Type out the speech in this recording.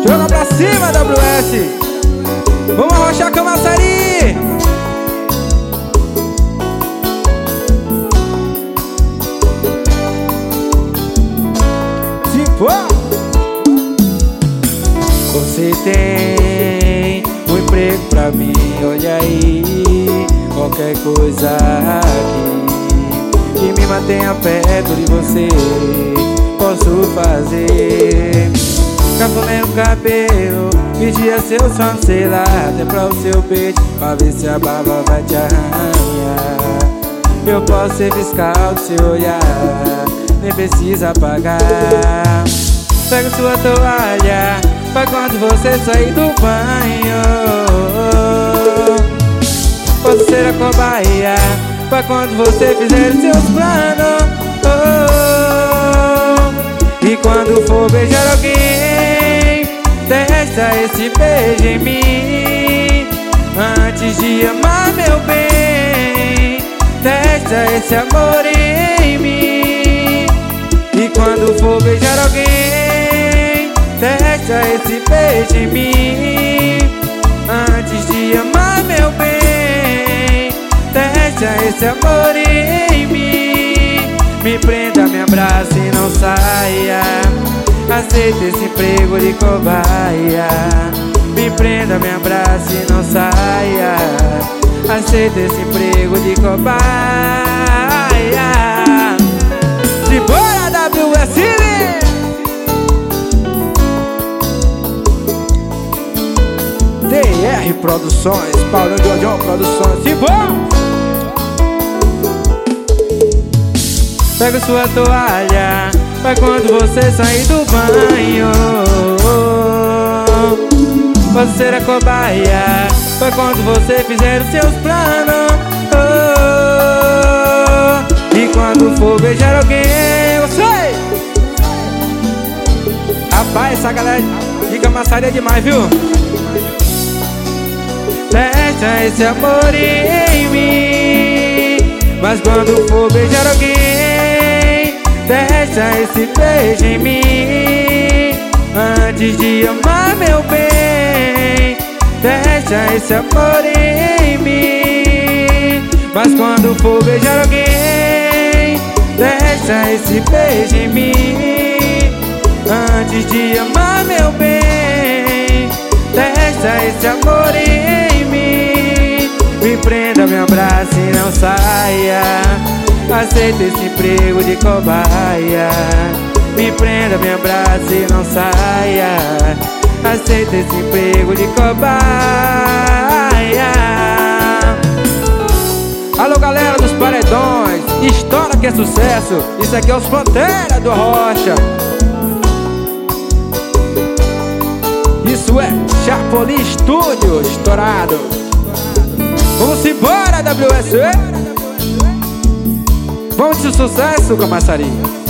Joga pra cima, WS. Vamos arrochar Camaçari. Se for. Você tem um emprego pra mim, olha aí. Qualquer coisa aqui que me mantenha perto de você, posso fazer. Cafuné no cabelo, vigia seu som, sei lá, até pra o seu peito, pra ver se a barba vai te arranhar. Eu posso ser fiscal do seu olhar, nem precisa pagar. Pega sua toalha, pra quando você sair do banho. Posso ser a cobaia, pra quando você fizer os seus planos. E quando for beijar alguém, testa esse beijo em mim. Antes de amar, meu bem, testa esse amor em mim. E quando for beijar alguém, testa esse beijo em mim. Antes de amar, meu bem, testa esse amor em mim. Me prenda, me abrace e não saia. Aceita esse emprego de cobaia. Me prenda, me abrace e não saia. Aceita esse emprego de cobaia. Se bora, WS. DR Produções, Paulinho Jorjão Produções. Se bora. Pega sua toalha, pra quando você sair do banho. Posso ser a cobaia, pra quando você fizer os seus planos. E quando for beijar alguém, eu sei. Rapaz, essa galera de Camaçari é demais, viu? Testa esse amor em mim. Mas quando for beijar alguém, testa esse beijo em mim. Antes de amar, meu bem, testa esse amor em mim. Mas quando for beijar alguém, testa esse beijo em mim. Antes de amar, meu bem, testa esse amor em mim. Me prenda, me abrace e não saia. Aceita esse emprego de cobaia. Me prenda, me abrace e não saia. Aceita esse emprego de cobaia. Alô, galera dos paredões, estoura que é sucesso. Isso aqui é os Fronteiras do Arrocha. Isso é Chapolin Studio estourado. Vamos embora, WS. Vamos de sucesso, Camaçari.